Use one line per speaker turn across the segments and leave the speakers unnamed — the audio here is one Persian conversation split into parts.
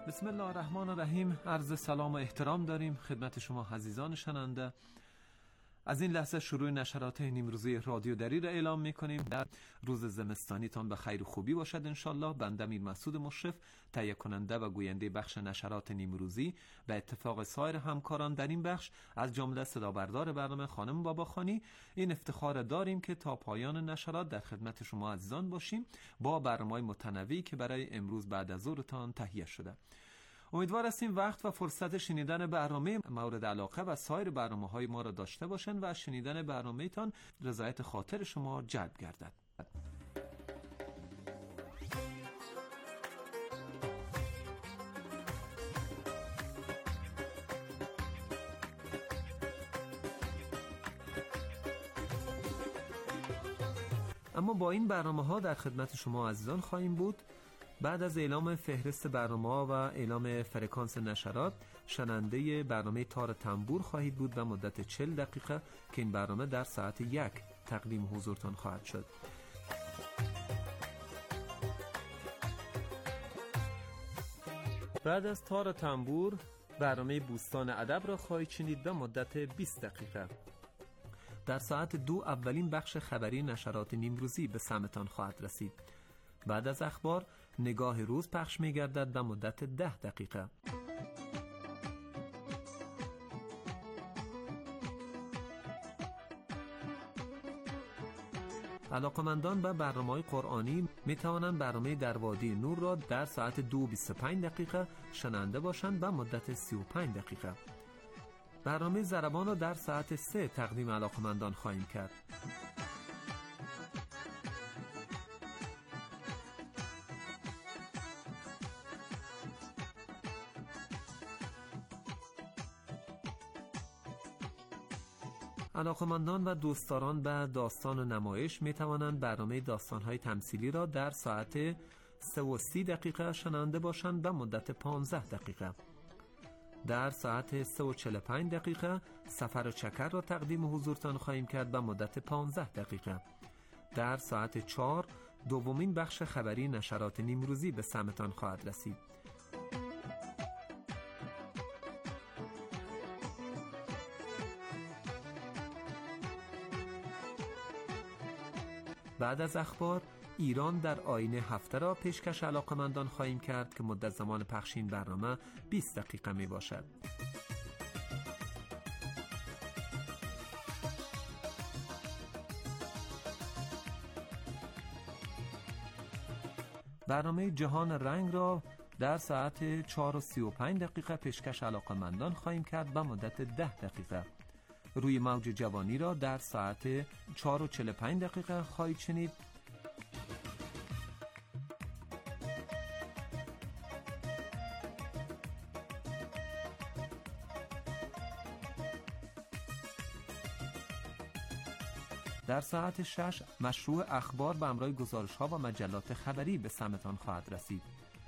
بسم الله الرحمن الرحیم. عرض سلام و احترام داریم خدمت شما عزیزان شنونده. از این لحظه شروع نشرات نیمروزی رادیو دری را اعلام می‌کنیم. در روز زمستانیتان به خیر و خوبی باشد انشالله. بنده میر مسعود مشرف، تهیه کننده و گوینده بخش نشرات نیمروزی، به اتفاق سایر همکاران در این بخش از جمله صدا بردار برنامه خانم باباخانی، این افتخار داریم که تا پایان نشرات در خدمت شما عزیزان باشیم با برنامه‌های متنوعی که برای امروز بعد از ظهرتان تهیه شده. امیدوار هستیم وقت و فرصت شنیدن برنامه مورد علاقه و سایر برنامه‌های ما را داشته باشند و از شنیدن برنامه‌تان رضایت خاطر شما جلب گردد. اما با این برنامه‌ها در خدمت شما عزیزان خواهیم بود. بعد از اعلام فهرست برنامه‌ها و اعلام فرکانس نشرات، شنونده برنامه تار تنبور خواهید بود و مدت 40 دقیقه که این برنامه در ساعت 1 تقدیم حضورتان خواهد شد. بعد از تار تنبور برنامه بوستان ادب را خواهید شنید و مدت 20 دقیقه. در ساعت 2 اولین بخش خبری نشرات نیمروزی به سمتان خواهد رسید. بعد از اخبار نگاه روز پخش می گردد و مدت 10 دقیقه. علاقمندان به برنامه‌های قرآنی می توانند برنامه در وادی نور را در ساعت 2:25 دقیقه شنونده باشند و مدت 35 دقیقه. برنامه ضربان را در ساعت 3 تقدیم علاقمندان خواهیم کرد. علاقمندان و دوستداران به داستان و نمایش می توانند برنامه داستان‌های تمثیلی را در ساعت 3:30 دقیقه شنونده باشند و مدت 15 دقیقه. در ساعت 3:45 دقیقه سفر و چکر را تقدیم حضورتان خواهیم کرد و مدت 15 دقیقه. در ساعت 4 دومین بخش خبری نشرات نیمروزی به سمتان خواهد رسید. بعد از اخبار ایران در آینه هفته را پیشکش علاقمندان خواهیم کرد که مدت زمان پخش این برنامه 20 دقیقه می باشد. برنامه جهان رنگ را در ساعت 4:35 دقیقه پیشکش علاقمندان خواهیم کرد و مدت 10 دقیقه. روی موج جوانی را در ساعت 4:45 دقیقه خواهید شنید. در ساعت 6 مشروع اخبار به همراه گزارش‌ها و مجلات خبری به سمتان خواهد رسید.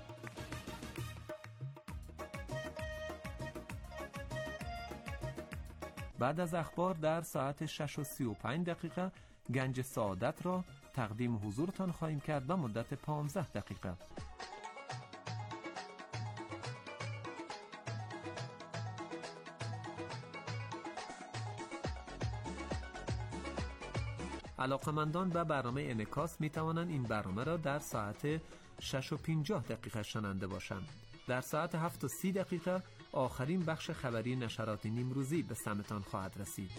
بعد از اخبار در ساعت 6:35 دقیقه گنج سعادت را تقدیم حضورتان خواهیم کرد و مدت 15 دقیقه. علاقمندان به برنامه انعکاس می توانند این برنامه را در ساعت 6:50 دقیقه شنونده باشند. در ساعت 7:30 دقیقه آخرین بخش خبری نشرات نیمروزی به سمتان خواهد رسید.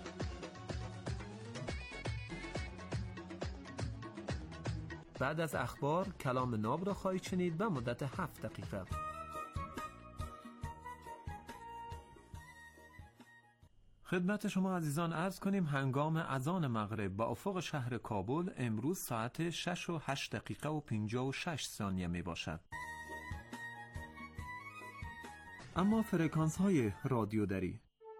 بعد از اخبار کلام ناب را خواهید شنید و مدت 7 دقیقه. خدمت شما عزیزان عرض کنیم هنگام اذان مغرب با افق شهر کابل امروز ساعت 6:08 دقیقه و 56 ثانیه می باشد. اما فرکانس های رادیو دری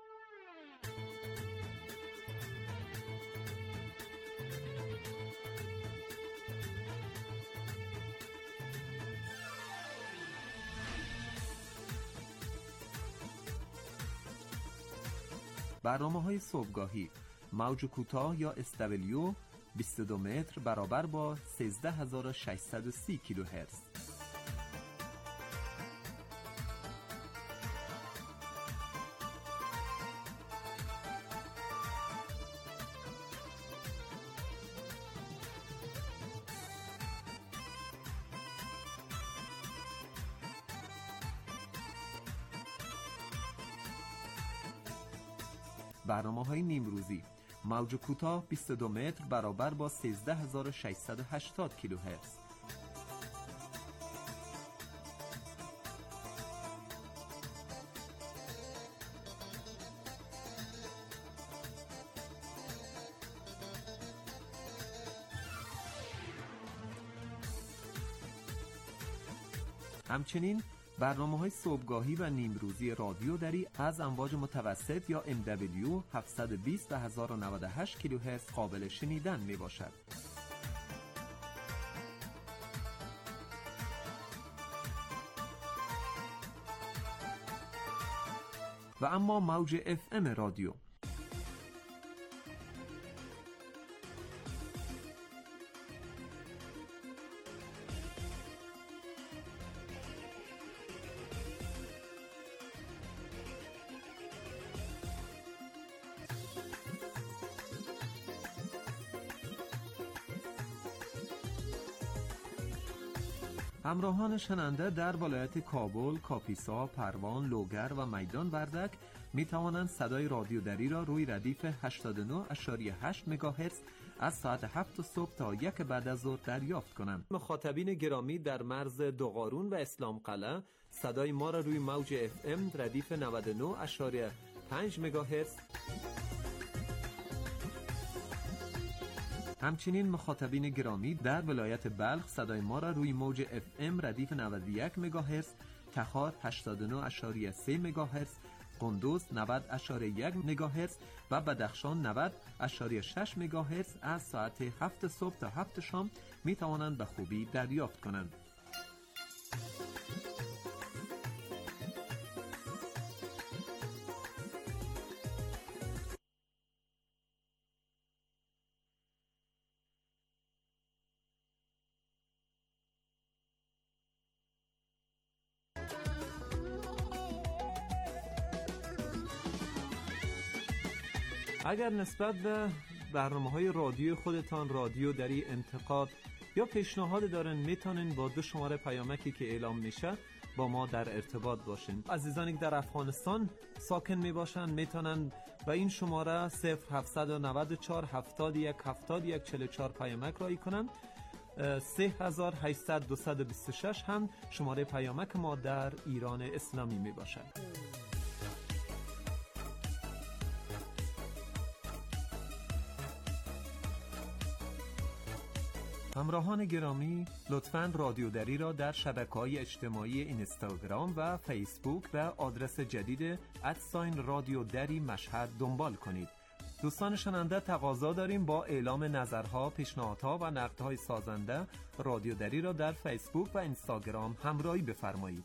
برنامه‌های صبحگاهی موج کوتاه یا SW 22 متر برابر با 13630 کیلوهرتز. برنامه‌های نیمروزی. موج کوتاه 22 متر برابر با 13680 کیلوهرتز. همچنین برنامه‌های صبحگاهی و نیمروزی رادیو دری از امواج متوسط یا MW 720 و 1098 کیلوهرتز قابل شنیدن میباشد. و اما موج FM رادیو همراهان شنونده در ولایت کابل، کاپیسا، پروان، لوگر و میدان وردک می توانند صدای رادیو دری را روی ردیف 89.8 مگاهرتز از ساعت 7 صبح تا 1 بعد از ظهر دریافت کنند. مخاطبین گرامی در مرز دوغارون و اسلام قلعه صدای ما را روی موج FM ردیف 99.5 مگاهرتز. همچنین مخاطبین گرامی در ولایت بلخ صدای ما را روی موج FM ردیف 91 مگاهرتز، تخار 89.3 مگاهرتز، قندوز 90.1 مگاهرتز و بدخشان 90.6 مگاهرتز از ساعت 7 صبح تا 7 شام می توانند به خوبی دریافت کنند. اگر نسبت به برنامه‌های رادیو خودتان رادیو دری انتقاد یا پیشنهاد دارن میتونین با 2 شماره پیامکی که اعلام میشه با ما در ارتباط باشین. عزیزانی که در افغانستان ساکن میباشن میتونن با این شماره 0794 71 71 44 پیامک رایی کنن. 3800 226 هم شماره پیامک ما در ایران اسلامی میباشد. همراهان گرامی، لطفاً رادیو دری را در شبکه‌های اجتماعی اینستاگرام و فیسبوک و آدرس جدید @رادیو دری مشهد دنبال کنید. دوستان شنونده، تقاضا داریم با اعلام نظرها، پیشنهادها و نقدهای سازنده رادیو دری را در فیسبوک و اینستاگرام همراهی بفرمایید.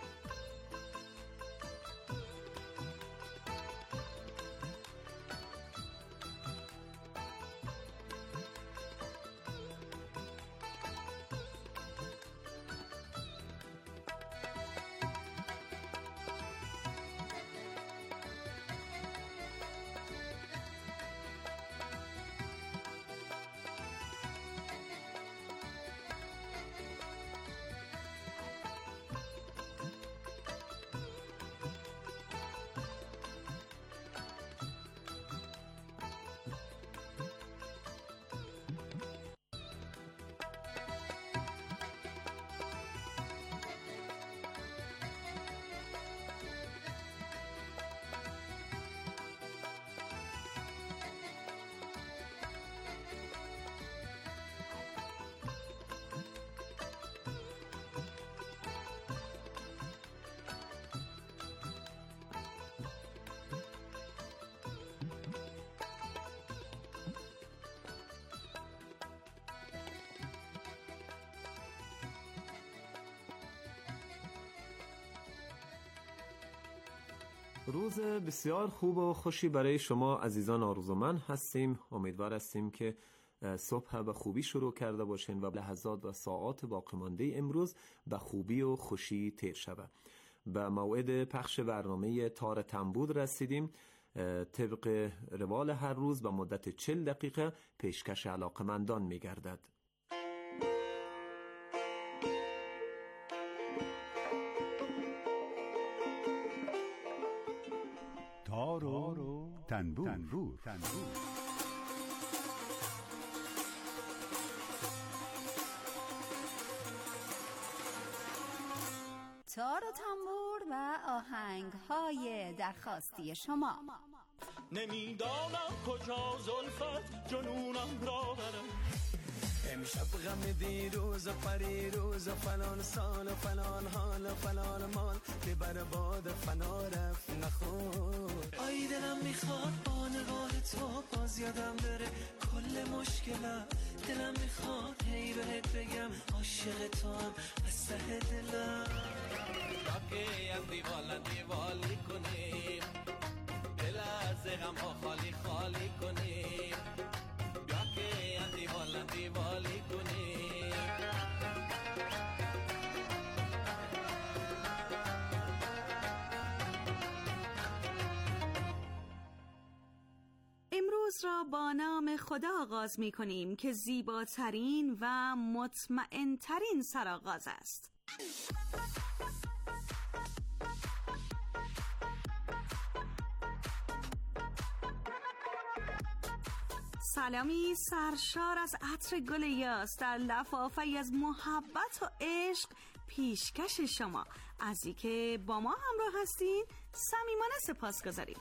روز بسیار خوب و خوشی برای شما عزیزان آرزومند هستیم. امیدوار هستیم که صبح به خوبی شروع کرده باشین و لحظات و ساعات باقی مانده امروز به خوبی و خوشی تیر شود. به موعد پخش برنامه تار تنبود رسیدیم. طبق روال هر روز به مدت 40 دقیقه پیشکش علاقمندان می گردد.
تار تار و تنبور.
تار و تنبور و آهنگ‌های درخواستی شما.
نمیدانم کجا زلفت جنونم را برم، امشب غم دیروز و پریروز و فلان سال و فلان حال و فلان مال که بر باد فنا رفت نخور. آی دلم میخواد با نگاه تو باز یادم بره کل مشکلم، دلم میخواد هی بهت بگم عاشق تو هم از ته دلم. که از دیوالی کنیم دل از غم ها خالی کنیم، بیا که از دیوالی کنیم.
امروز را با نام خدا آغاز می کنیم که زیباترین و مطمئنترین سرآغاز است. سلامی سرشار از عطر گل یاس در لفافه‌ای از محبت و عشق پیشکش شما. از اینکه با ما همراه هستین صمیمانه سپاسگزاریم.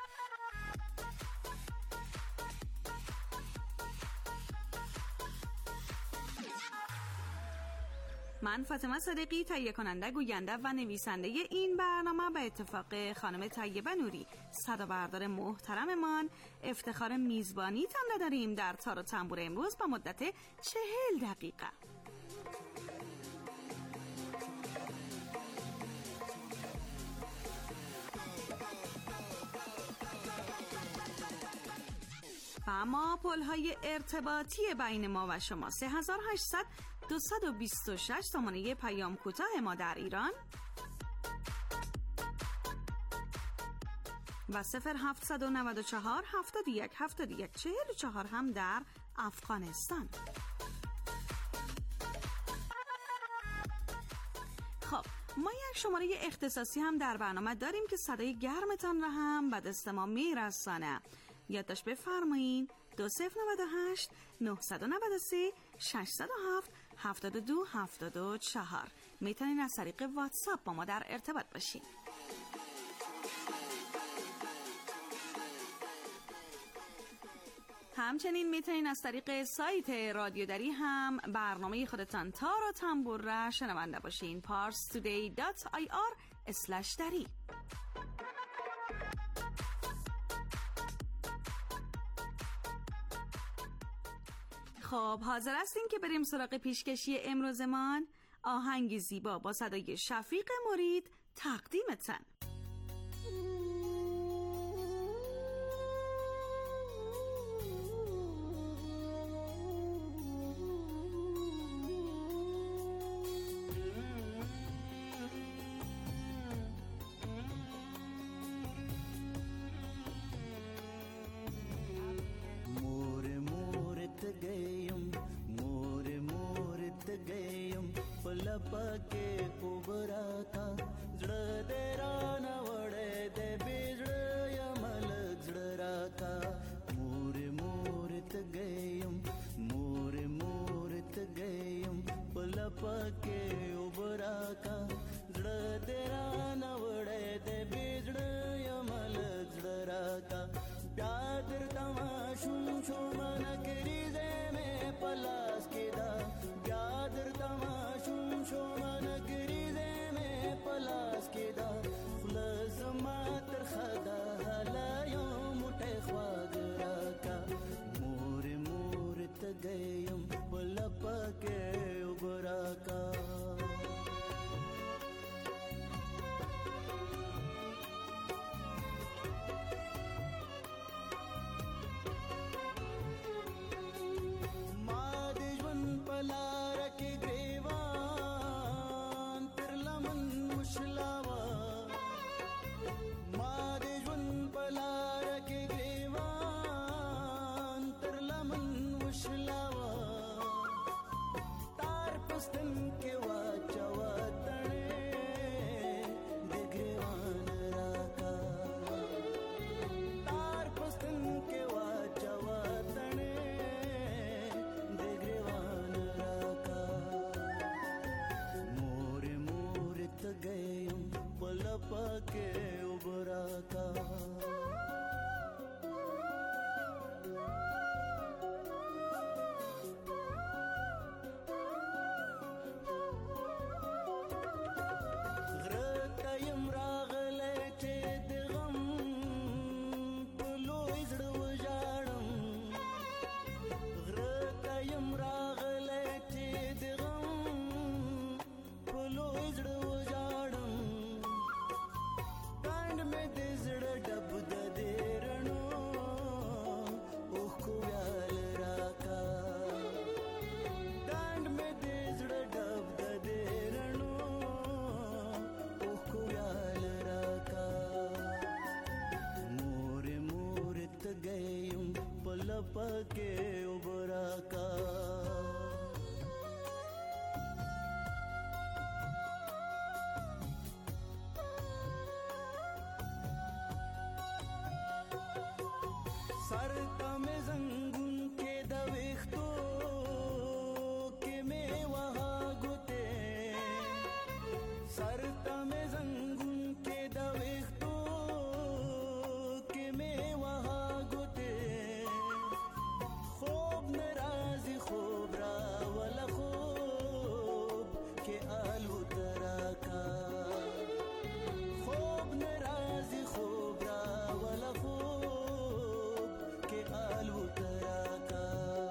من فاطمه صادقی، تهیه کننده، گوینده و نویسنده این برنامه، به اتفاق خانم طیبه نوری صدابردار محترممان، افتخار میزبانی تان داریم در تار و تنبور امروز با مدت 40 دقیقه. و اما پل‌های ارتباطی بین ما و شما 3800 226 تومانه پیام کوتاه ما در ایران و 0794 71 71 44 هم در افغانستان. خب ما یک شماره اختصاصی هم در برنامه داریم که صدای گرمتان را هم به دست ما میرسانه. یادداشت بفرمایین 2098 993 607 72 74. میتونین از طریق واتساپ با ما در ارتباط باشین. همچنین میتونین از طریق سایت رادیو دری هم برنامه خودتان تار و تنبور را شنونده باشین. parstoday.ir/dari. خب حاضر هستین که بریم سراغ پیشکشی امروزمان؟ آهنگ زیبا با صدای شفیق مرید تقدیمتن.
पके उबरा था जड़ तेरा न वड़े दे बिजड़ यमल जड़ा था मोरे मोरत गयम पल पके उबरा था जड़ तेरा न वड़े दे बिजड़ यमल जड़ा था प्यादर तमाशुम छो मन करीजे में पलास के दा प्यादर तमाशुम छो मन करीजे में पलपके उबराका सरता में जंगुन के दवेख्तो के में वहाँ गुते सरता में जंगुन के दवेख्तो के में वहाँ गुते خوب نرازی خوب را ولا خوب که آلو تراکا خوب نرازی خوب را ولا خوب که آلو تراکا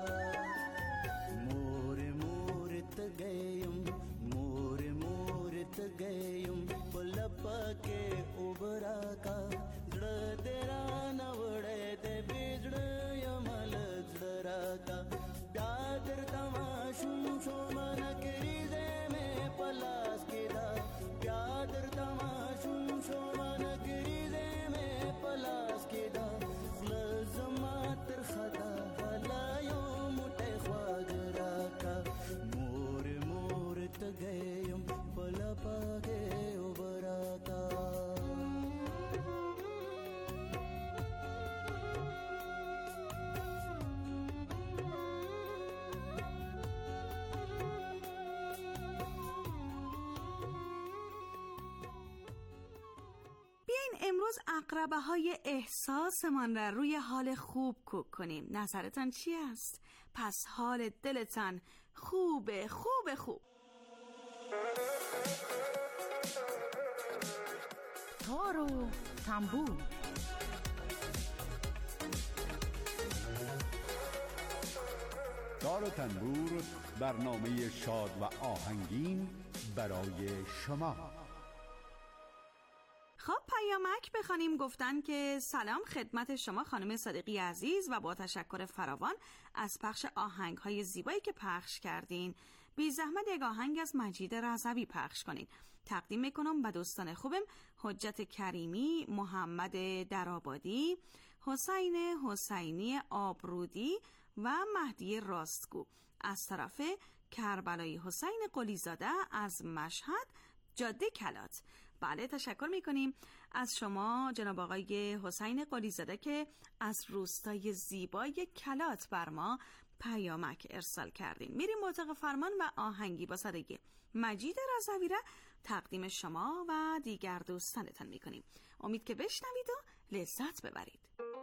مور مور تگیم مور مور تگیم پلپا کے اوبراکا زڑ تیرا نوڑے دے بیجڑ یمل زڑراکا پیادر تماشون شومن کریزے میں پلاس کے دا پیادر تماشون شومن کریزے میں پلاس کے دا لزما تر خطا حلا یوم تخواگ راکا مور مور تگیم پلا پاگے اوبراکا
امروز عقربه‌های احساسمان را روی حال خوب کوک کنیم. نظرتان چی است؟ پس حال دلتان خوبه خوبه خوب.
تار و تنبور.
تار و تنبور، برنامه شاد و آهنگین برای شما.
خب پیامک بخوانیم. گفتن که سلام خدمت شما خانم صادقی عزیز و با تشکر فراوان از پخش آهنگ‌های زیبایی که پخش کردین. بی زحمت یک آهنگ از مجید رضوی پخش کنین. تقدیم میکنم به دوستان خوبم حجت کریمی، محمد درآبادی، حسین حسینی آبرودی و مهدی راستگو از طرف کربلایی حسین قلیزاده از مشهد جاده کلات. بله تشکر میکنیم از شما جناب آقای حسین قلیزاده که از روستای زیبای کلات بر ما پیامک ارسال کردین. میریم مطابق فرمان و آهنگی با صدای مجید رضوی را تقدیم شما و دیگر دوستانتان میکنیم. امید که بشنوید و لذت ببرید.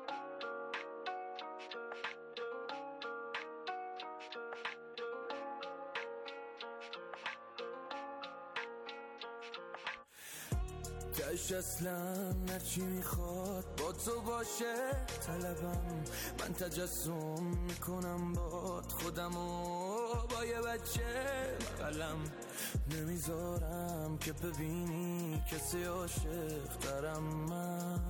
تش اصلا نچی میخواد با تو باشه طلبم، من تجسم میکنم باد خودمو با یه بچه بغلم، نمیذارم که ببینی کسی عاشق دارم. من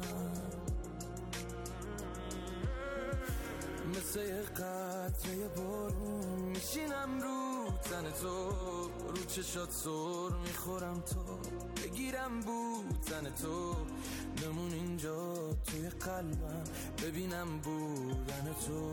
مثل یه قطره بارون میشینم رو تن تو، رو چشات سر میخورم تو بگیرم بودن تو، بمون اینجا توی قلبم ببینم بودن تو.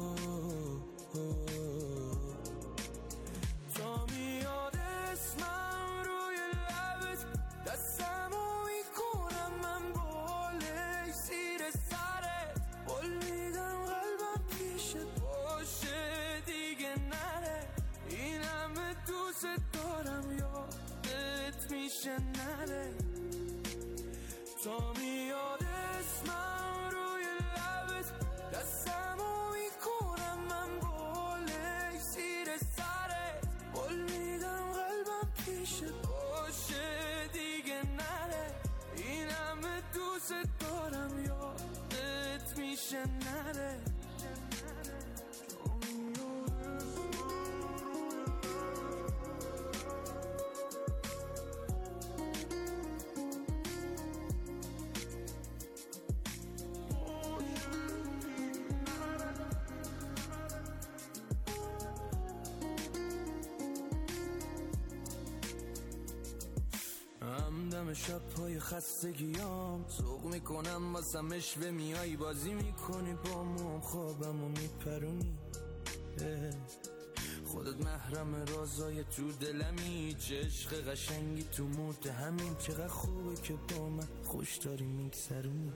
تا میاد اسمم روی لبت دستمو میکنم من بالش زیر سرت، بول میدم قلبم پیشت باشه دیگه نره، این همه دوست دارم یادت میشه نره. تا میاد اسمم روی لبت دستمو میکنم من بالش زیر سرت، بول میدم قلبم پیشت باشه دیگه نره، این همه دوست دارم یادت میشه نره. همدم همه شب پای خستگیام سوق میکنم واسم اشوه میای بازی میکنی با موم خوابمو میپرونی خودت محرم رازای تو دلمی چه عشق قشنگی تو متهمیم چقدر خوبه که با من خوش داری میگذرونی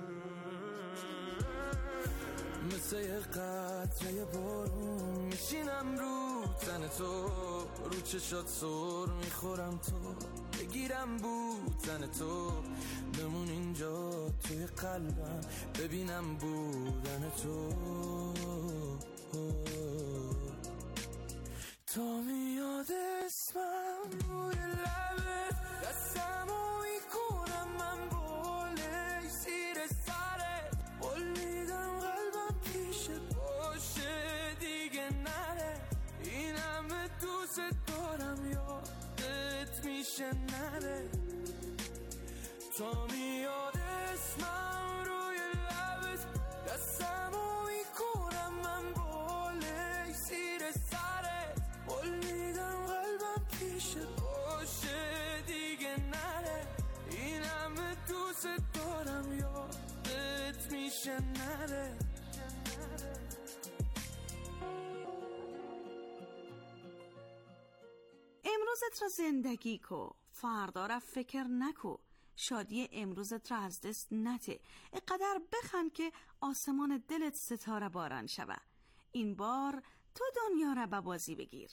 مثل یه قطره بارون میشینم رو تن تو رو چشات سر میخورم تو بگیرم بودن تو بمون اینجا توی قلبم ببینم بودن تو تا میاد اسمم روی لبه دستمو میکنم من باله زیر سره بولیدم قلبم پیش باشه دیگه نره این همه دوست دارم یادت میشه نره تا میاد اسمم روی لبت دستمو میکنم من باله زیر سره بولیدم قلبم پیش باشه دیگه نره این همه دوست دارم یادت میشه نره
امروزت را زندگی کو، فردا را فکر نکو، شادی امروزت را از دست نته، اقدر بخند که آسمان دلت ستاره باران شوه. این بار تو دنیا را به بازی بگیر.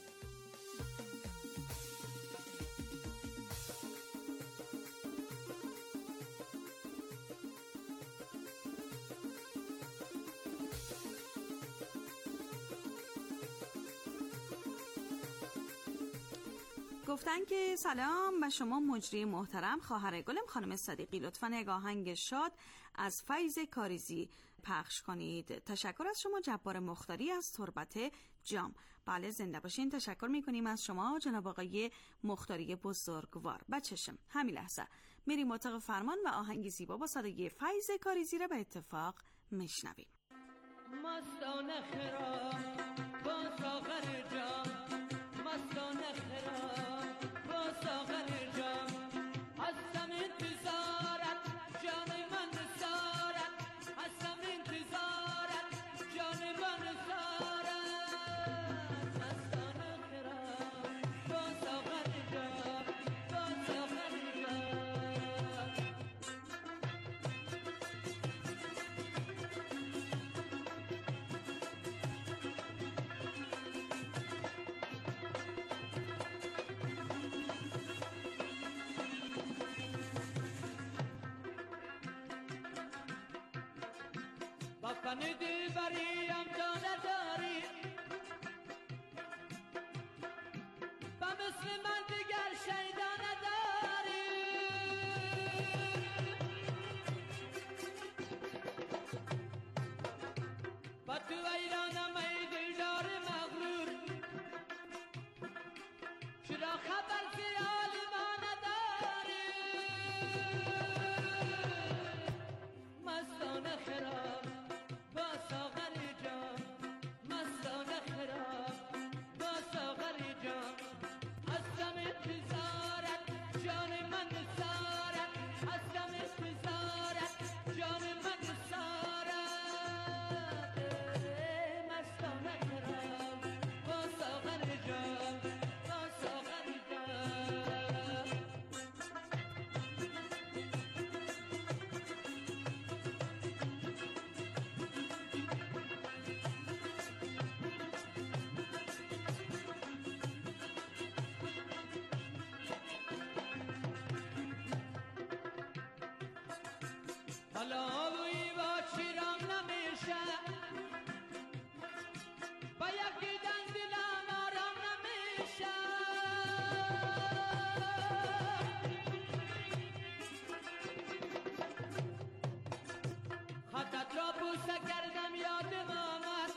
گفتن که سلام به شما مجری محترم خواهر گلم خانم صدیقی، لطفاً یک آهنگ شاد از فیض کاریزی پخش کنید. تشکر از شما جبار مختاری از تربت جام. بله زنده باشین. تشکر میکنیم از شما جناب آقای مختاری بزرگوار. بچشم همین لحظه میریم اتاق فرمان و آهنگ زیبا با صدای فیض کاریزی را به اتفاق میشنویم.
مستانه خراب با ساغر جام، مستانه خراب با ساغر جام، هستم انتظارت جان من سارت، هستم انتظارت جان من سارت، مستانه خراب با ساغر جام، با ساغر جام. با فن دلبریم دانه داری و مثل من دیگر شیدانه داری، با تو ایرانم ای دلدار مغرور، چرا خبر خیال ما نداری، مستانه خراب با ساغر جام، مستانه خراب با ساغر جام، هستم انتظارت جان من سارت، هستم انتظارت جان من سارت، مستانه خراب با ساغر جام، با ساغر جام. حالا آبویی با چیرام نمیشه، با یک دیدن دلم آرام نمیشه، خطت را بوسه کردم یادم آمد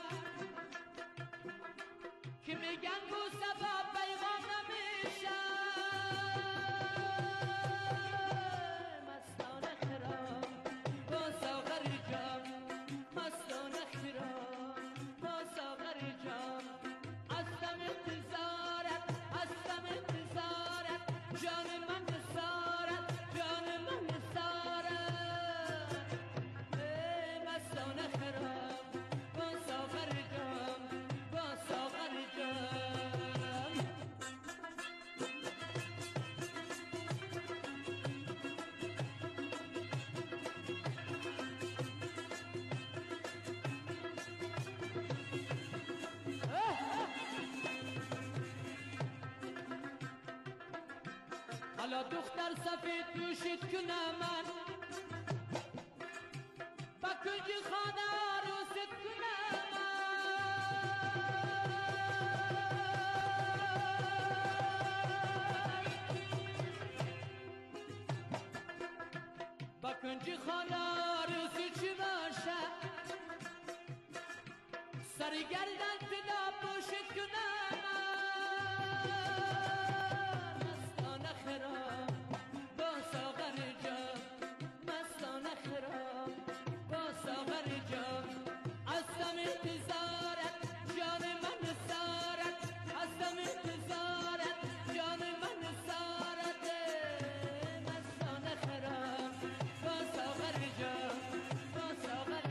که میگن بوسه با پیغام نمیشه، مستانه خراب با حالا دختر سفید پوشید کنه من با کنج خانه عروست کنه با کنج خانه عروسی چی باشه سری گردن تدا پوشید کنه مستانه خراب با ساغر جان مستانه خراب با ساغر جان هستم انتظارت جان من سارت هستم انتظارت جان من سارت مستانه خراب با ساغر جان با ساغر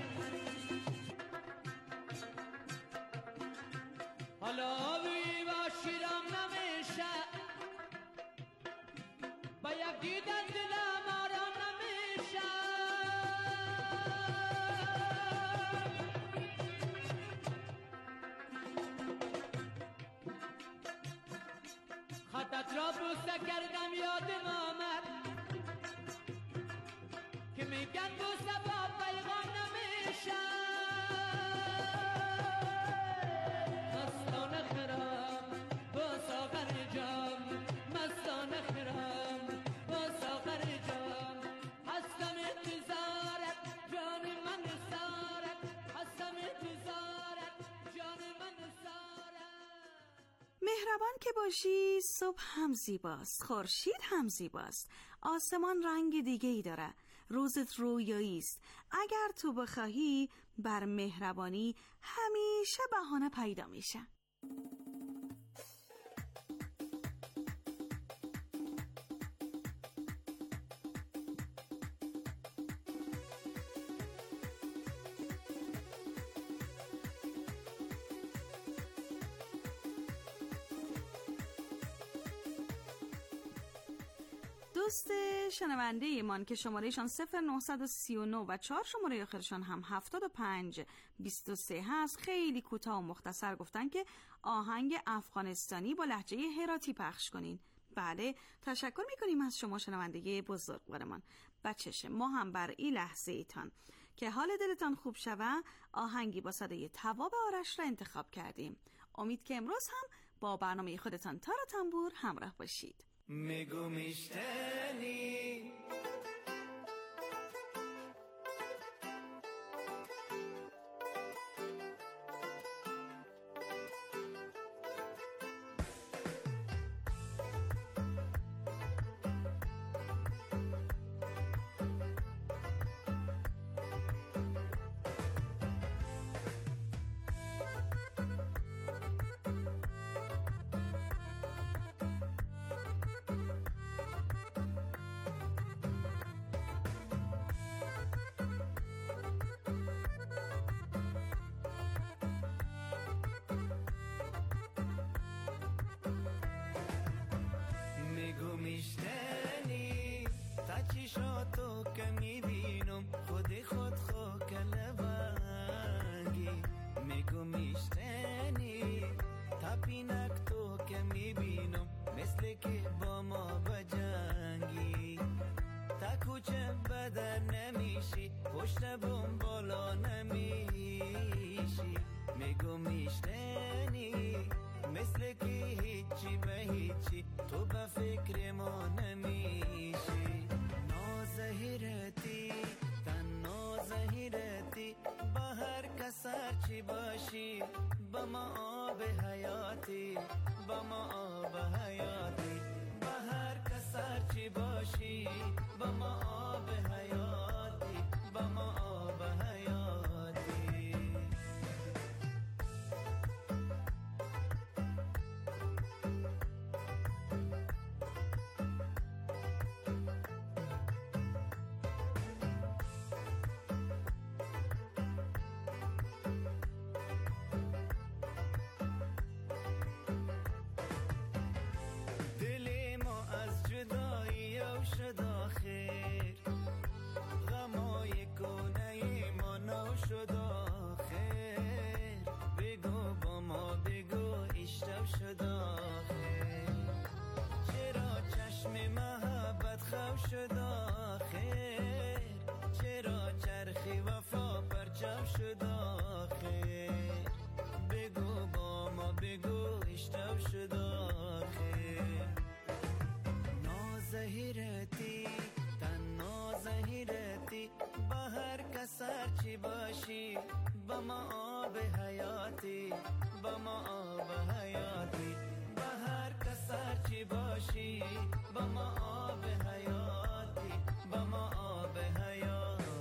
حالا آبی با شیرم نمیشه با یک دیدن دلم آرام نمیشه خطت را بوسه کردم یادم آمد که میگن بوسه با پیغام نمیشه مستانه خرام با ساغر جام مستانه خرام با ساغر جام هستم انتظارت جان من سارت هستم انتظارت جان من سارت
مهربان که باشی صبح هم زیباست، خورشید هم زیباست، آسمان رنگ دیگه ای داره، روزت رویایی است. اگر تو بخواهی بر مهربانی همیشه بهانه پیدا میشه. دوست شنونده ایمان که شمارهشان 0939 و 4 شماره آخرشان هم 7523 هست خیلی کوتاه و مختصر گفتن که آهنگ افغانستانی با لهجه هراتی پخش کنین. بله، تشکر میکنیم از شما شنونده بزرگوارمان. بچشه ما هم بر این لحظه ایتان که حال دلتان خوب شوه آهنگی با صدای تواب آرش را انتخاب کردیم. امید که امروز هم با برنامه خودتان تار و تنبور همراه باشید.
میگو میشتنی میشنی تا چشاتو که میبینم خود خو کلبنگی میگو میشنی تا پینک تو که میبینم مثل که با ما بجنگی تا کوچه بدر نمیشی پشت بوم بالا نمیشی میگو میشنی مثل که هیچی به هیچی تو به فکر ما نمیشی نازهیرتی تن نازهیرتی با هر کسر چی باشی با ما آب حیاتی با ما آب حیاتی با هر کسر چی باشی با ما آب حیاتی با ما آب حیاتی شد آخر غمای کنه ما نو شد آخر بگو با ما بگو اشتب شد آخر چرا چشم ما شد آخه بگو با ما بگو اشتو شد آخه نازهیرتی تن نازهیرتی با هر کس هرچی باشی با ما آب حیاتی با ما آب حیاتی با هر کس هرچی باشی با ما آب حیاتی با ما آب حیاتی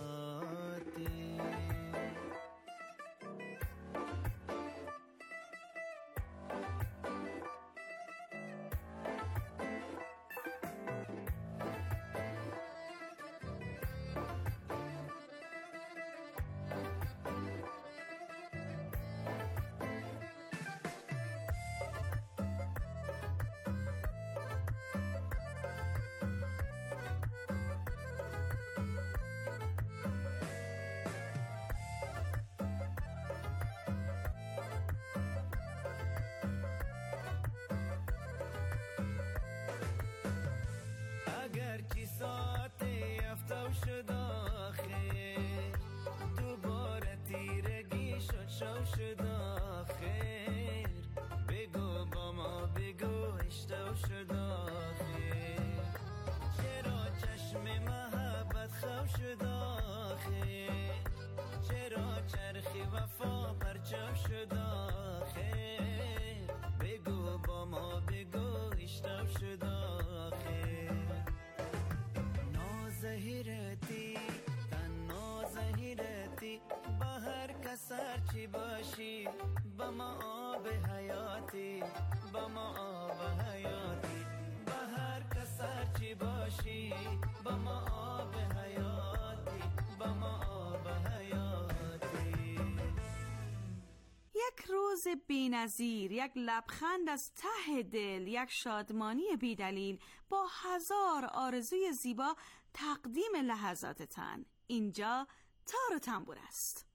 اگرچه ساعت یفتو شد آخر دوباره تیرگی شد شو شد آخر بگو با ما بگو اشتو شد آخر چرا چشم محبت خو شد آخر چرا چرخی وفا پرچو شد آخر بگو با ما بگو اشتو شد آخر نازهیرتی تن نازهیرتی با هر کس هرچی باشی با ما آب حیاتی با ما آب حیاتی با هر کس هرچی باشی با ما آب حیاتی با ما آب حیاتی
یک روز بی‌نظیر، یک لبخند از ته دل، یک شادمانی بی‌دلیل با هزار آرزوی زیبا تقدیم لحظات تن. اینجا تار و تنبور است.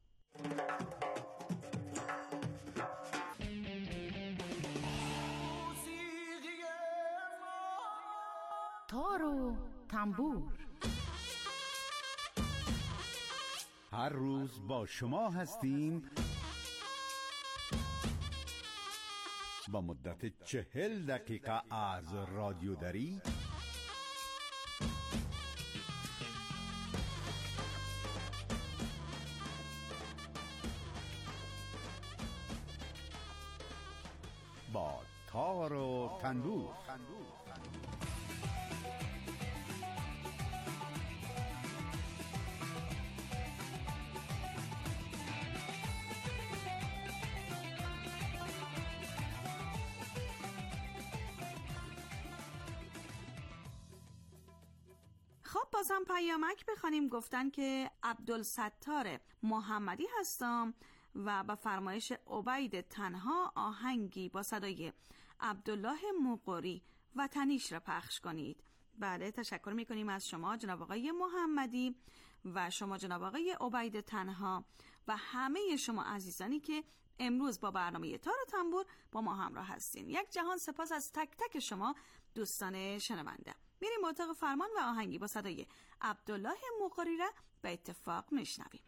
تار و تنبور
هر روز با شما هستیم با مدت 40 دقیقه از رادیوداری با تار و تنبور.
خب بازم پیامک بخوانیم. گفتن که عبدالستار محمدی هستم و با فرمایش عبید تنها آهنگی با صدای عبدالله مقری وطنیش را پخش کنید. بله، تشکر میکنیم از شما جناب آقای محمدی و شما جناب آقای عبید تنها و همه شما عزیزانی که امروز با برنامه تار و تنبور با ما همراه هستین. یک جهان سپاس از تک تک شما دوستان شنونده. میریم اتاق فرمان و آهنگی با صدای عبدالله مقری را به اتفاق میشنویم.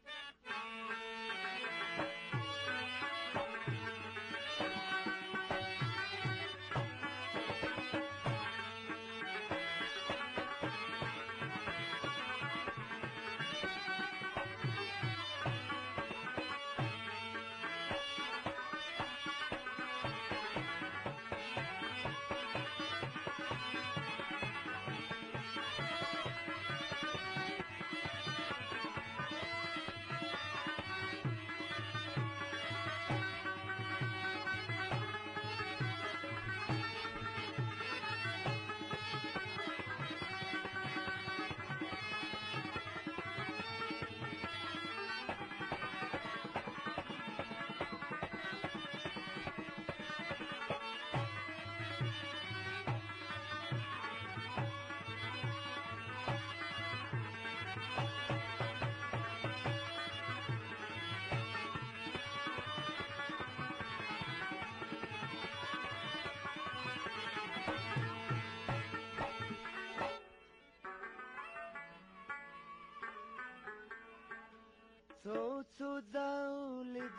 تو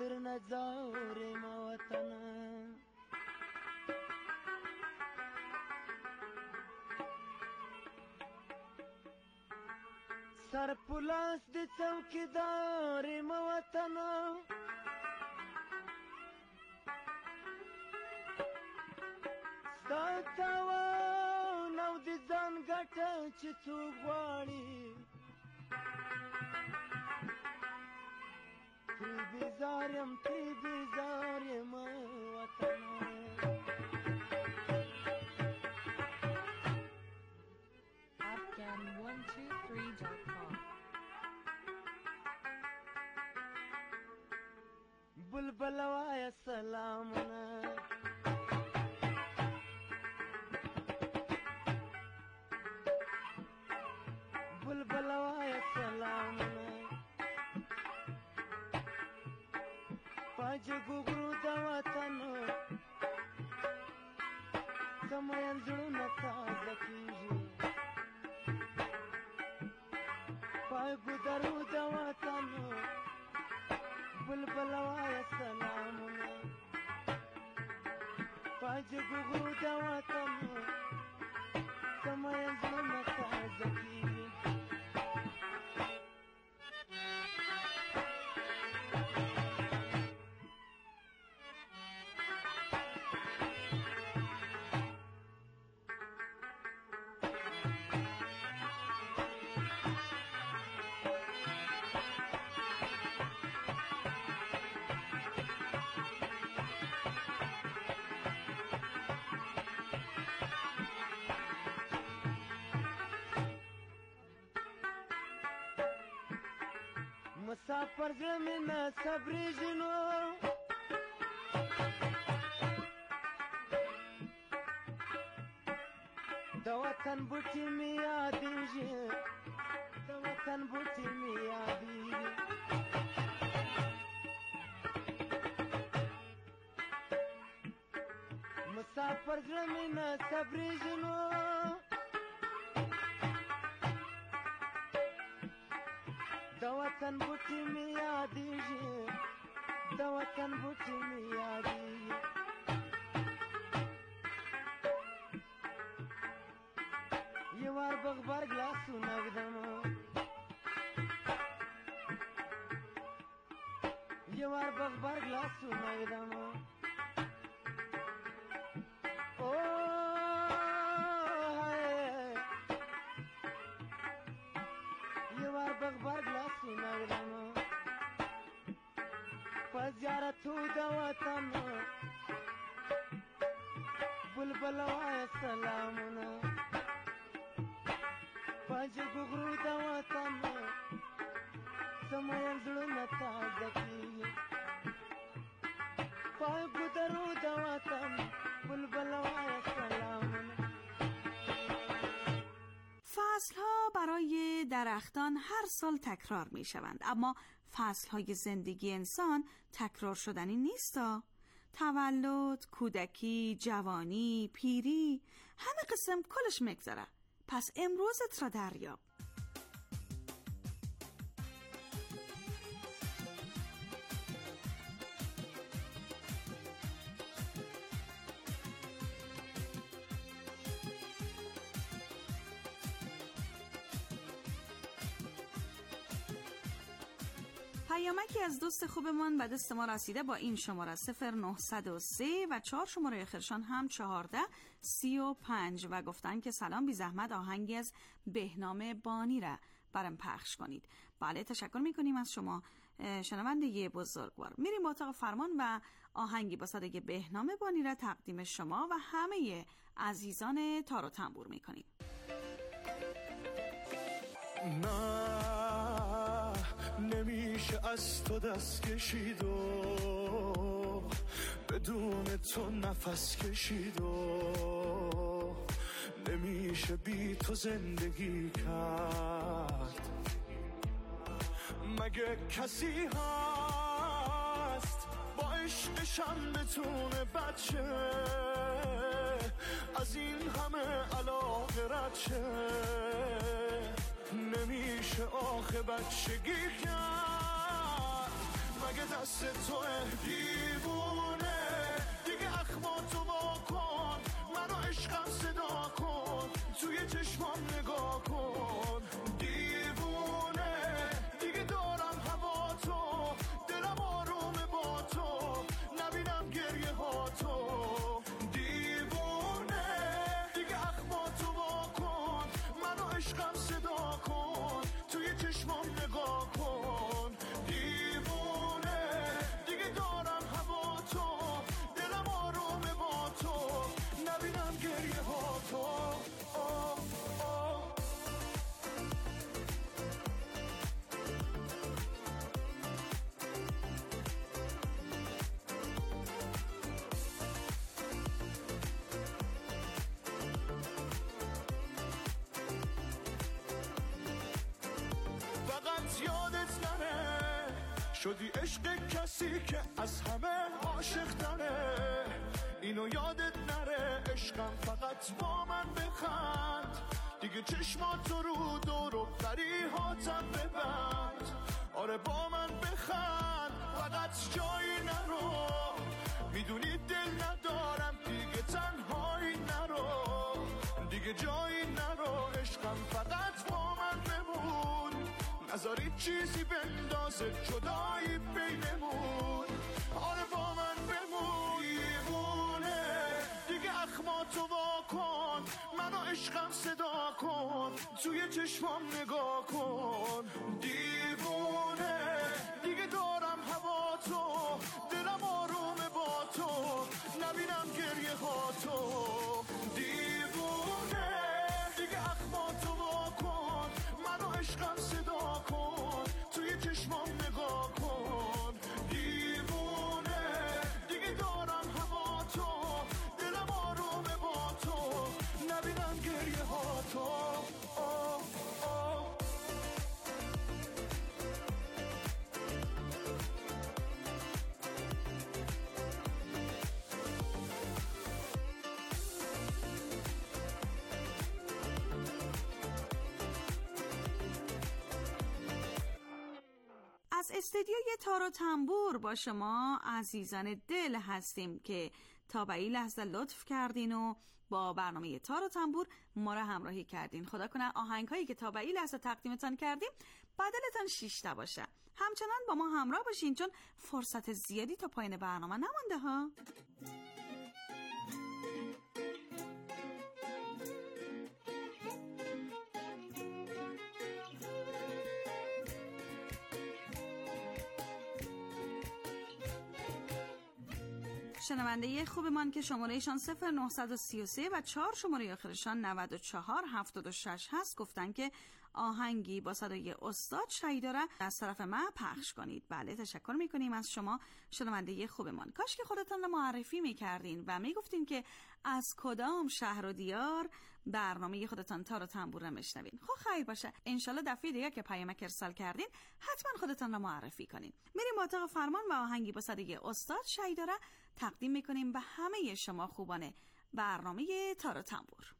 در نزارم وطنم سر پلاس د څوکیدار ما وطنم ستا تاوان او د ځان ګټه چې څوک غواړي ترې بیزار یم وطنم
Afghan123.com
بلبل وای سلامونه بلبل وای سلامونه پاج ګورو د وطن سمين زړونه تازه کیږي پای ګورو د وطن بلبل وای سلامونه پاج ګورو د وطن سمين زړونه تازه کیږي مسافر زمین صبری جنو د وطن بوټي می یادېږي د وطن بوټي می یادېږي مسافر زمین صبری جنو د وطن بوټي می یادېږي د وطن بوټي می یادېږي یوار بغبر ګلاسونه ږدم یوار بغبر ګلاسونه ږدم یوار بغبر ګلاسونه ږدم په زیارتو د وطن بلبل وایه سلامونه پاج ګغرو د وطن سمين زړونه تازه کیږي پای ګدرو د وطن بلبل وایه سلامونه.
فصل‌ها برای درختان هر سال تکرار می‌شوند، اما فصل‌های زندگی انسان تکرار شدنی نیستا. تولد، کودکی، جوانی، پیری، همه قسم کلش میگذره. پس امروزت را دریاب. پیامکی از دوست خوبمان به دست ما رسیده با این شماره 0903 و 4 شماره آخرشان هم 1435 و گفتن که سلام، بی زحمت آهنگی از بهنام بانی را برام پخش کنید. بله، تشکر میکنیم از شما شنونده بزرگوار. میریم اتاق فرمان و آهنگی با صدای بهنام بانی را تقدیم شما و همه عزیزان تار و تنبور میکنیم.
نمیشه از تو دست کشید و بدون تو نفس کشید و نمیشه بی تو زندگی کرد. مگه کسی هست با عشقشم بتونه بچه از این همه علاقه رد شه؟ نمیشه آخه بچگی کرد.
مگه دست توه دیوونه دیگه اخماتو واکن منو عشقم صدا کن توی چشمام نگاه کن دیوونه دیگه دارم هوا تو دلم آرومه با تو نبینم گریه ها تو دیوونه دیگه اخماتو واکن منو عشقم صدا کن توی چشمام نگاه کن دیوونه دیگه دارم هوا تو دلم آرومه با تو نبینم گریه ها تو فقط یادت نره شدی عشق کسی که از همه عاشق تره اینو یادت نره عشقم فقط با من بخند دیگه چشماتو رو دور و فریهاتم ببند آره با من بخند فقط جایی نرو میدونی دل ندارم دیگه تنهایی نرو دیگه جایی نرو عشقم فقط با من بمون نذاری چیزی بندازه جدایی بینمون آره با من بمون دیوونه دیگه اخماتو واکن منو عشقم صدا کن توی چشمام نگاه کن دیوونه دیگه دارم هوا تو دلم آرومه با تو نبینم گریه ها تو دیوونه دیگه اخماتو واکن منو عشقم صدا کن توی چشمام نگاه کن دیوونه دیگه دارم هوا تو دلم آرومه با تو نبینم گریه ها تو
از استدیوی تار و تنبور با شما عزیزان دل هستیم که تا به این لحظه لطف کردین و با برنامه تار و تنبور ما را همراهی کردین. خدا کنه آهنگ هایی که تا به این لحظه تقدیمتان کردیم بدلتان 6 تا باشه. همچنان با ما همراه باشین چون فرصت زیادی تا پایان برنامه نمانده ها. شنونده خوبمان که شمارهشان 0933 و 4 شماره آخرشان 9476 هست گفتن که آهنگی با صدای استاد شهیدا را از طرف ما پخش کنید. بله تشکر میکنیم از شما شنونده خوبمان. کاش که خودتان را معرفی میکردین و میگفتین که از کدام شهر و دیار برنامه خودتان تار و تنبور را میشنوین. خب خیر باشه انشالله دفعه دیگه که پیامک ارسال کردین حتما خودتان را معرفی کنین. میریم با اتاق فرمان و آهنگی با صدای استاد شهیدا را تقدیم میکنیم به همه شما خوبان برنامه تار و تنبور.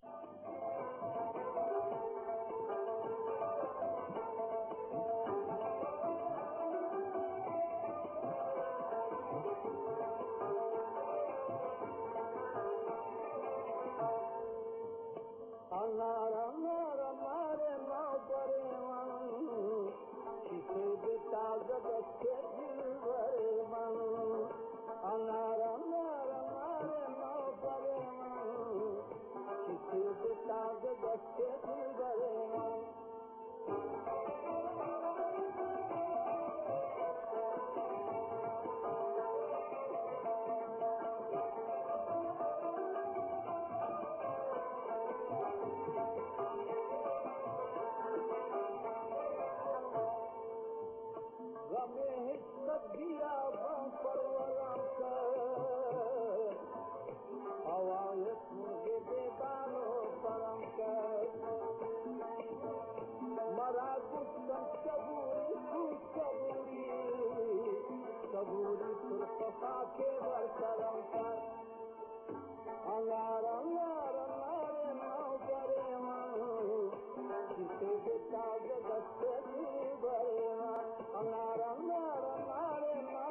I'm not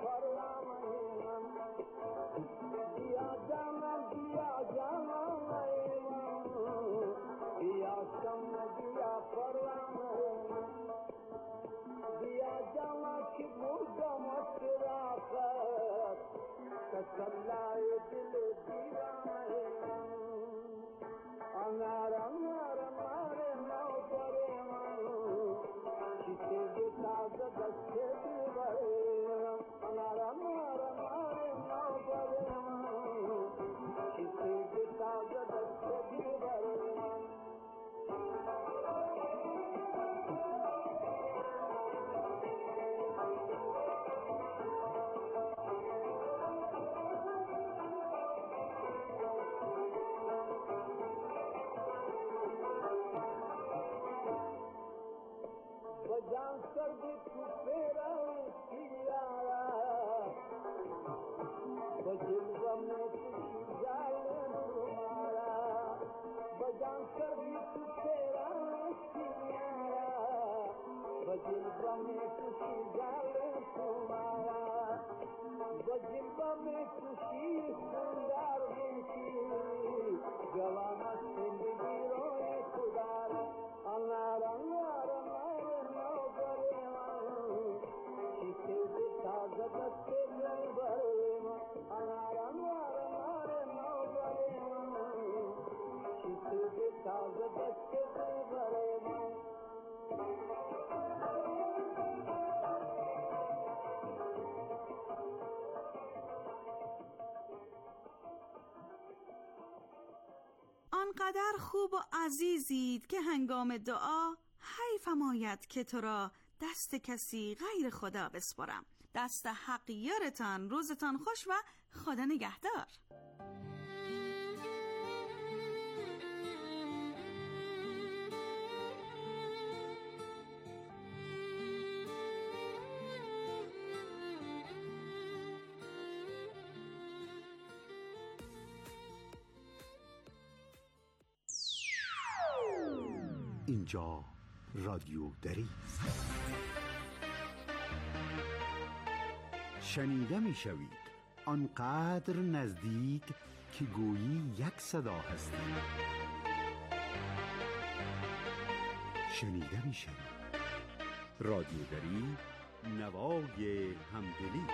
آنقدر خوب و عزیزید که هنگام دعا حیف آید که تو را دست کسی غیر خدا بسپرم. دست حق یارتان، روزتان خوش و خدا نگهدار.
اینجا رادیو دری است. شنیده می شوید آنقدر نزدیک که گویی یک صدا هستید. شنیده می شوید رادیو دری، نوای همدلی.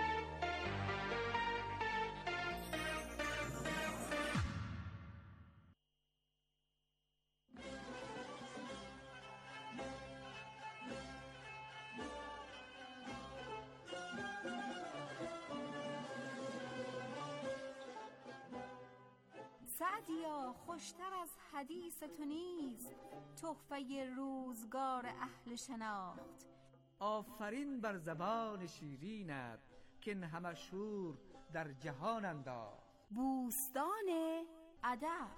سعدیا خوشتر از حدیث تو نیست تحفه روزگار اهل شناخت.
آفرین بر زبان شیرینت که این همه شور در جهان انداخت.
بوستان ادب.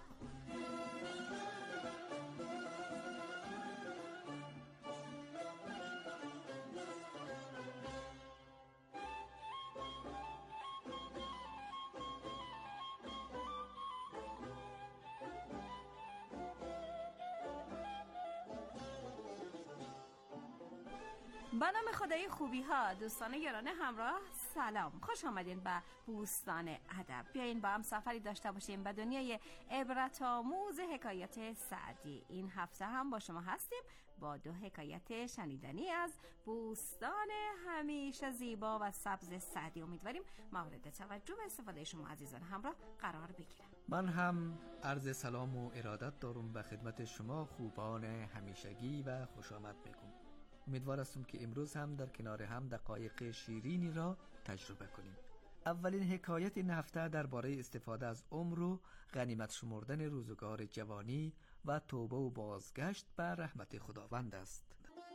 به نام خدای خوبی ها، دوستان گرامی همراه، سلام، خوش آمدین به بوستان ادب. بیاین با هم سفری داشته باشیم به دنیای عبرت آموز حکایت سعدی. این هفته هم با شما هستیم با 2 حکایت شنیدنی از بوستان همیشه زیبا و سبز سعدی. امیدواریم مورد توجه و استفاده شما عزیزان همراه قرار بگیرم.
من هم عرض سلام و ارادت دارم به خدمت شما خوبان همیشگی و خوش آمد میگم. امیدوار هستم که امروز هم در کنار هم دقایق شیرینی را تجربه کنیم. اولین حکایت این هفته درباره استفاده از عمر و غنیمت شمردن روزگار جوانی و توبه و بازگشت به رحمت خداوند است.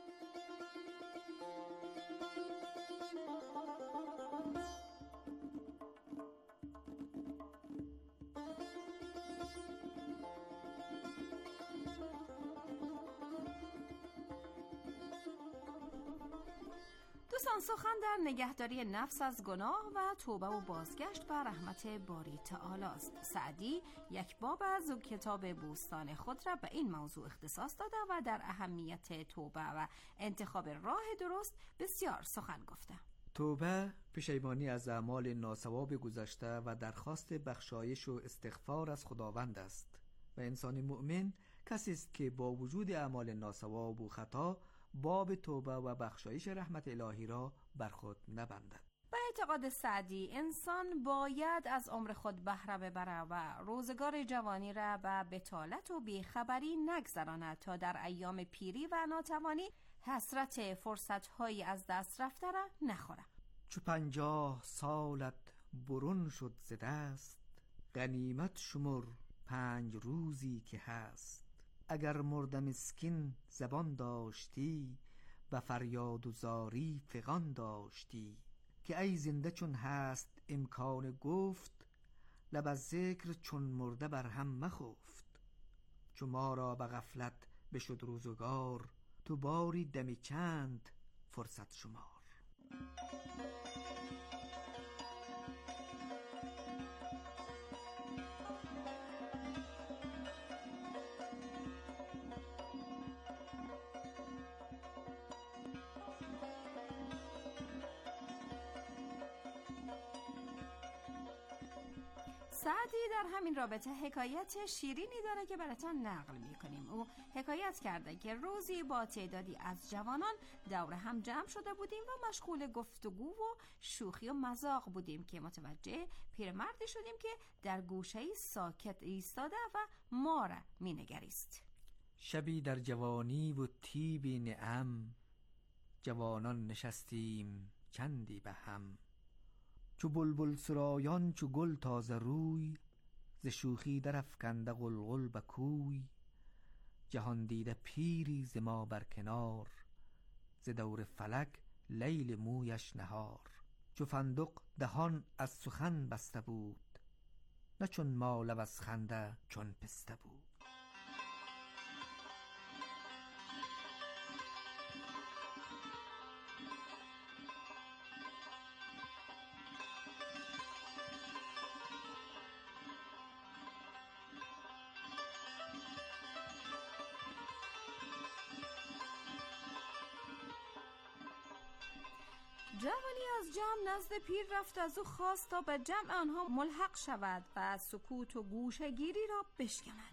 دوستان، سخن در نگهداری نفس از گناه و توبه و بازگشت به رحمت باری تعالی است. سعدی یک باب از کتاب بوستان خود را به این موضوع اختصاص داده و در اهمیت توبه و انتخاب راه درست بسیار سخن گفته.
توبه پشیمانی از اعمال ناصواب گذشته و درخواست بخشایش و استغفار از خداوند است و انسان مؤمن کسی است که با وجود اعمال ناصواب و خطا باب توبه و بخشایش رحمت الهی را بر خود نبندد.
به اعتقاد سعدی انسان باید از عمر خود بهره ببره و روزگار جوانی را به بطالت و بیخبری نگذراند تا در ایام پیری و ناتوانی حسرت فرصت‌هایی از دست رفته را نخوره.
چو 50 سالت برون شد ز دست، غنیمت شمر 5 روزی که هست. اگر مرد مسکین زبان داشتی، به فریاد و زاری فغان داشتی. که ای زنده چون هست امکان گفت، لب از ذکر چون مرده بر هم مخفت. چو ما را به غفلت بشد روزگار، تو باری دمی چند فرصت شمار.
سعدی در همین رابطه حکایت شیرینی داره که براتون نقل میکنیم. او حکایت کرده که روزی با تعدادی از جوانان دور هم جمع شده بودیم و مشغول گفتگو و شوخی و مذاق بودیم که متوجه پیرمردی شدیم که در گوشه‌ای ساکت ایستاده و ما را مینگریست.
شبی در جوانی و طیبی نعم، جوانان نشستیم چندی به هم. چو بلبل سرایان چو گل تازه روی، ز شوخی در افکنده غلغل به کوی. جهان دیده پیری ز ما بر کنار، ز دور فلک لیل مویش نهار. چو فندق دهان از سخن بسته بود، نه چون ما لب از خنده چون پسته بود.
جوانی از جمع نزد پیر رفت، از او خواست تا به جمع آنها ملحق شود و سکوت و گوشه‌گیری را بشکند.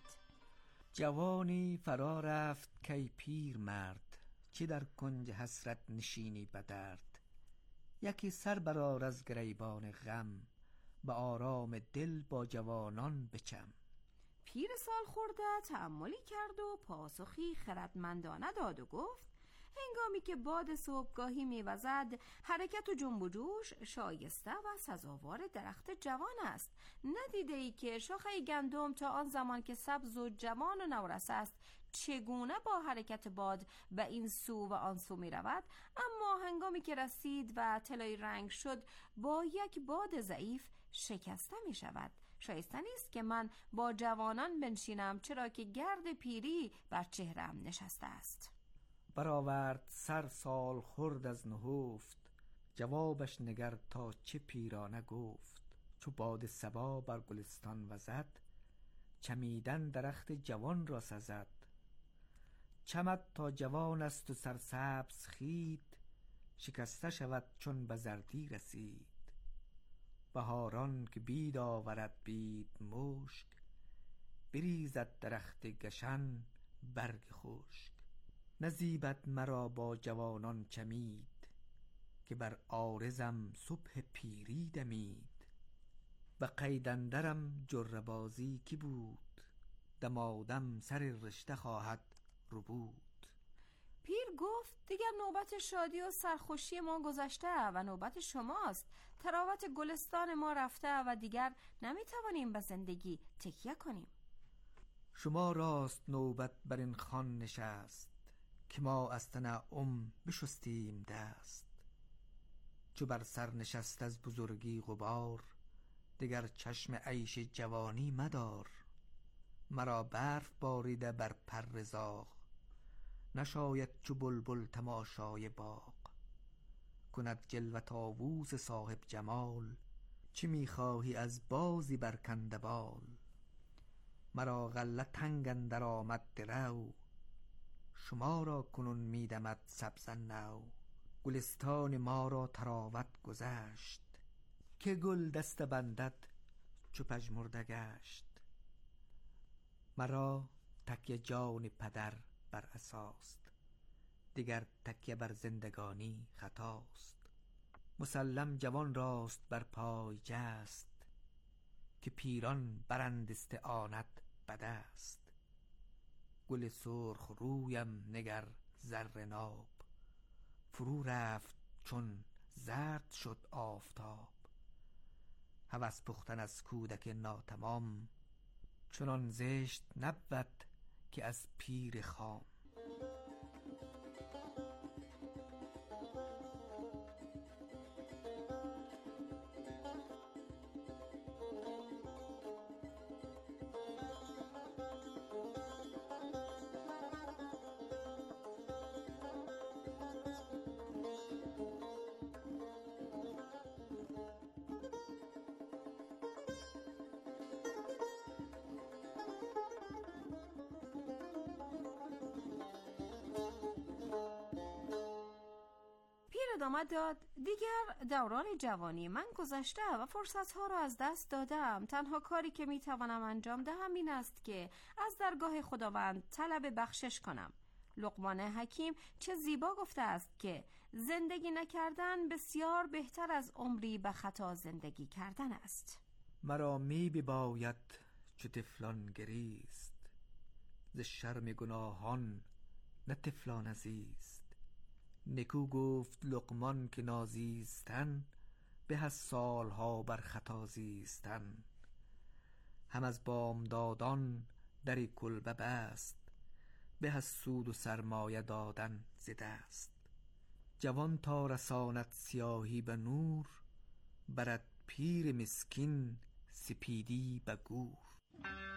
جوانی فرا رفت کی پیر مرد، چه در کنج حسرت نشینی به درد. یکی سر برآر از گریبان غم، به آرام دل با جوانان بچم.
پیر سال خورده تأملی کرد و پاسخی خردمندانه داد و گفت: هنگامی که باد صبحگاهی میوزد، حرکت و جنب و جوش شایسته و سزاوار درخت جوان است. ندیده ای که شاخه گندم تا آن زمان که سبز و جوان و نورس است چگونه با حرکت باد به این سو و آن سو می رود، اما هنگامی که رسید و طلایی رنگ شد با یک باد ضعیف شکسته می شود. شایسته نیست که من با جوانان بنشینم، چرا که گرد پیری بر چهرم نشسته است.
برآورد سر سال خورد از نهفت، جوابش نگر تا چه پیرانه گفت. چو باد صبا بر گلستان وزد، چمیدن درخت جوان را سزد. چمد تا جوان است و سرسبز خید، شکسته شود چون به زردی رسید. بهاران که بید آورد بید مشک، بریزد درخت گشن برگ خشک. نزیبد مرا با جوانان چمید، که بر عارضم صبح پیری دمید. به قید اندرم جره بازی کی بود، دمادم سر رشته خواهد ربود.
پیر گفت: دیگر نوبت شادی و سرخوشی ما گذشته و نوبت شماست. تراوت گلستان ما رفته و دیگر نمیتوانیم به زندگی تکیه کنیم.
شما راست نوبت بر این خوان نشست، که ما از تنعم بشستیم دست. چو بر سر نشست از بزرگی غبار، دگر چشم عیش جوانی مدار. مرا برف باریده بر پر زاغ، نشاید چو بلبل تماشای باغ. کند جلوه طاووس صاحب جمال، چه میخواهی از بازی برکنده بال. مرا غله تنگ اندر آمد درو، شما را کنون میدمد سبز نو. گلستان ما را تراوت گذشت، که گل دست بندد چو پژمرده گشت. مرا تکیه جان پدر بر اساست، دیگر تکیه بر زندگانی خطاست. مسلم جوان راست بر پای جست، که پیران برند استعانت بد است. گل سرخ رویم نگر زر ناب، فرو رفت چون زرد شد آفتاب. هوس پختن از کودک ناتمام، چنان زشت نبود که از پیر خام.
ادامه داد: دیگر دوران جوانی من گذشته و فرصتها را از دست دادم. تنها کاری که میتوانم انجام دهم این است که از درگاه خداوند طلب بخشش کنم. لقمان حکیم چه زیبا گفته است که زندگی نکردن بسیار بهتر از عمری به خطا زندگی کردن است.
مرا می بباید چو طفلان گریست، ز شرم گناهان نه طفلان عزیز. نکو گفت لقمان که نازیستن، به از سالها بر خطا زیستن. هم از بامدادان دری کلبه بست، به از سود و سرمایه دادن ز دست. جوان تا رساند سیاهی به نور، برد پیر مسکین سپیدی به گور.